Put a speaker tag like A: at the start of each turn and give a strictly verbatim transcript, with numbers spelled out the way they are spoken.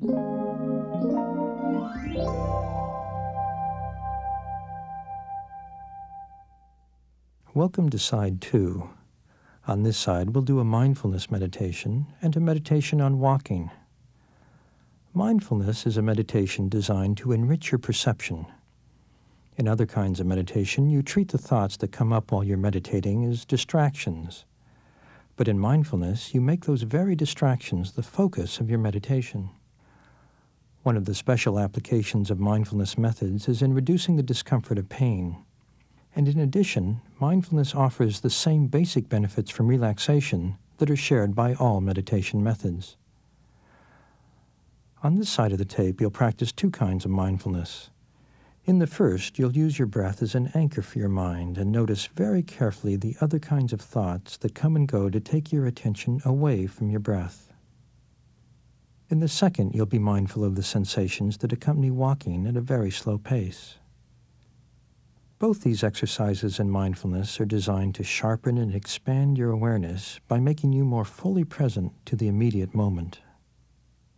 A: Welcome to side two. On this side, we'll do a mindfulness meditation and a meditation on walking. Mindfulness is a meditation designed to enrich your perception. In other kinds of meditation, you treat the thoughts that come up while you're meditating as distractions. But in mindfulness, you make those very distractions the focus of your meditation. One of the special applications of mindfulness methods is in reducing the discomfort of pain. And in addition, mindfulness offers the same basic benefits from relaxation that are shared by all meditation methods. On this side of the tape, you'll practice two kinds of mindfulness. In the first, you'll use your breath as an anchor for your mind and notice very carefully the other kinds of thoughts that come and go to take your attention away from your breath. In the second, you'll be mindful of the sensations that accompany walking at a very slow pace. Both these exercises in mindfulness are designed to sharpen and expand your awareness by making you more fully present to the immediate moment.